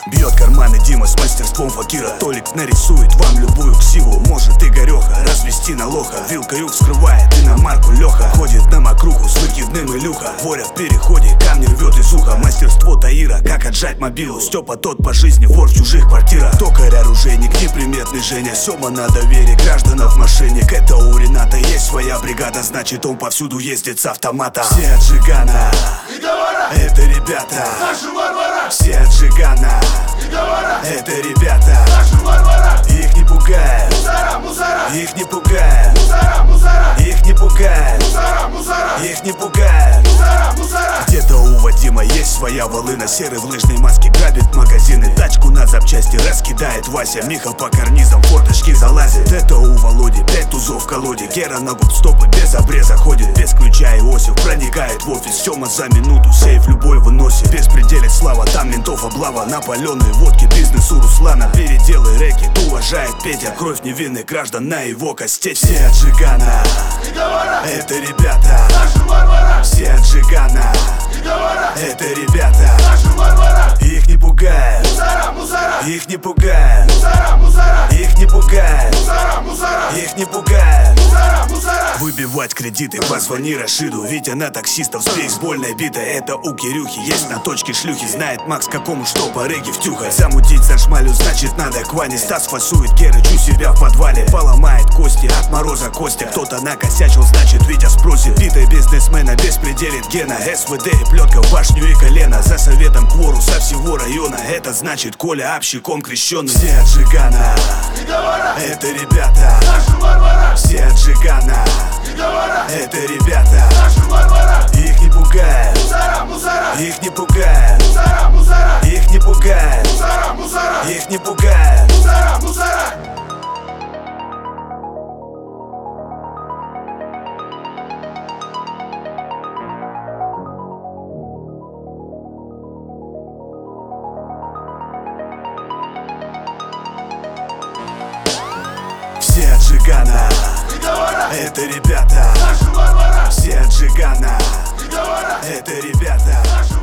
Бьет карманы Дима с мастерством факира. Толик нарисует вам любую ксиву. Может Игореха развести на лоха. Вилкою вскрывает иномарку Леха. Ходит на мокруху с выкидным Илюха. Воря в переходе, камни рвет из уха. Мастерство Таира, как отжать мобилу. Степа тот по жизни, вор в чужих квартирах. Токарь, оружейник, неприметный Женя. Сема на доверие гражданов мошенник. Это у Рената есть своя бригада, значит он повсюду ездит с автомата. Все от Жигана, это ребята. Все от Жигана, это ребята. Их не пугает, их не пугает, их не пугает, их не пугает. Где-то у Вадима есть своя волына. Серый в лыжной маске грабит магазины. Тачку на запчасти раскидает Вася. Миха по карнизам форточки залазит. Это у Володи 5 тузов в колоде. Гера на губстопы без обреза ходит. Без ключа Иосиф проникает в офис. Сема за минуту сейф любой выносит. Беспределит слава, там ментов облава. На паленой водке бизнес у Руслана. Переделы рэкет уважает Петя. Кровь невинных граждан на его костете. Все от Жигана, это ребята. Все от Жигана, это ребята. Их не пугает, их не пугает, их не пугает, их не пугает. Выбивать кредиты, позвони Рашиду. Витя на таксистов с бейсбольной битой. Это у Кирюхи есть на точке шлюхи. Знает Макс, какому что по реге втюхать. Замутить за шмалю, значит надо к Ване. Стас фасует Герыч у себя в подвале. Поломает кости, от мороза Костя. Кто-то накосячил, значит Витя спросит. Битой бизнесмена беспределит Гена. СВД и плетка в башню и колено. За советом квору со всего района. Это значит Коля общиком крещеный. Все от Жигана, это ребята. Все от Жигана, это ребята. Их не пугает, их не пугает, их не пугает, их не пугает. Все от Жигана, это ребята. Все от Жигана, это ребята.